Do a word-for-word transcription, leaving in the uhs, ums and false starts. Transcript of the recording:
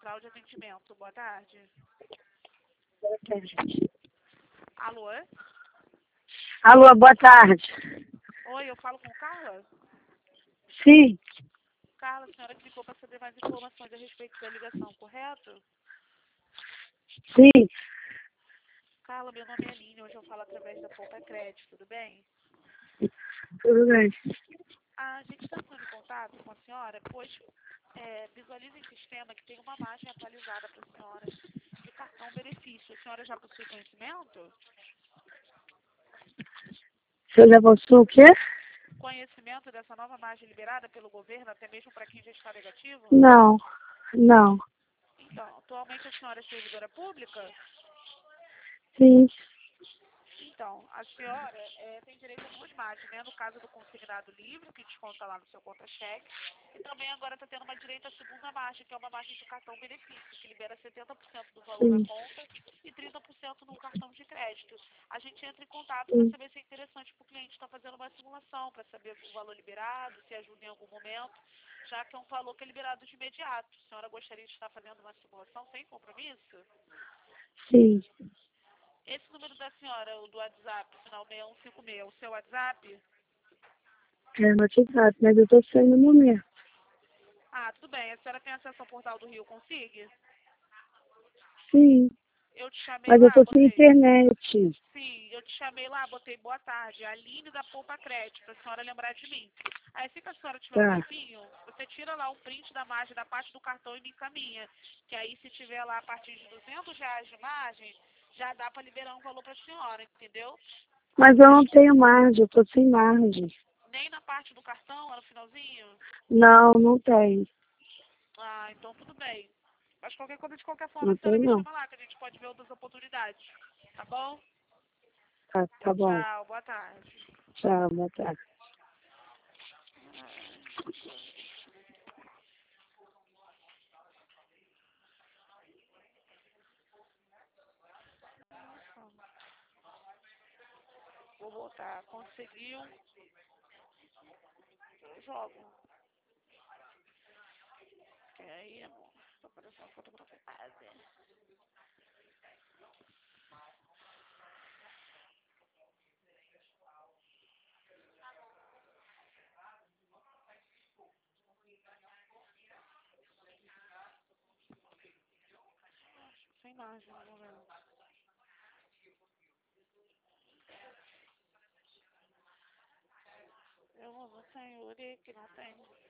Central de Atendimento. Boa tarde. Boa tarde. Alô? Alô, boa tarde. Oi, eu falo com Carla? Sim, Carla, a senhora clicou para saber mais informações a respeito da ligação, correto? sim, Carla, meu nome é Aline, hoje eu falo através da Poupa Crédito, tudo bem? tudo bem. A gente está entrando em contato com a senhora, pois é, visualiza em sistema que tem uma margem atualizada para a senhora de cartão benefício. A senhora já possui conhecimento? Você já postou o quê? Conhecimento dessa nova margem liberada pelo governo, até mesmo para quem já está negativo? Não, não. Então, atualmente a senhora é servidora pública? Sim, Então, a senhora é, tem direito a duas margens, né? No caso do consignado livre, que desconta lá no seu contra-cheque, e também agora está tendo uma direito à segunda margem, que é uma margem de cartão benefício, que libera setenta por cento do valor da sim, conta e trinta por cento no cartão de crédito. A gente entra em contato para sim. saber se é interessante para o cliente estar fazendo uma simulação, para saber o valor liberado, se ajuda em algum momento, já que é um valor que é liberado de imediato. A senhora gostaria de estar fazendo uma simulação sem compromisso? Sim, Esse número da senhora, o do WhatsApp, final seis um cinco seis, é o seu WhatsApp? é no WhatsApp, mas eu estou saindo no momento. Ah, tudo bem. A senhora tem acesso ao portal do Rio Consigue? Sim, Eu te chamei mas eu lá, estou sem botei. internet. Sim, eu te chamei lá, botei boa tarde. Aline da Poupa Crédito, pra senhora lembrar de mim. Aí, assim que a senhora tiver um Tá, tempinho, você tira lá um print da margem, da parte do cartão e me encaminha. Que aí, se tiver lá a partir de duzentos reais de margem, já dá para liberar um valor pra senhora, entendeu? mas eu não tenho margem, eu estou sem margem. Nem na parte do cartão, lá no finalzinho? Não, não tem. Ah, então tudo bem. Mas qualquer coisa, de qualquer forma, Não a senhora tem me não. chama lá, que a gente pode ver outras oportunidades. Tá bom? Tá, tá bom. Tchau, boa tarde. Tchau, boa tarde. Vou voltar. Conseguiu. Eu jogo. E aí, amor? Tô parecendo que eu tô preocupada. Sem margem no momento. Eu não tenho, Uri, que não tem.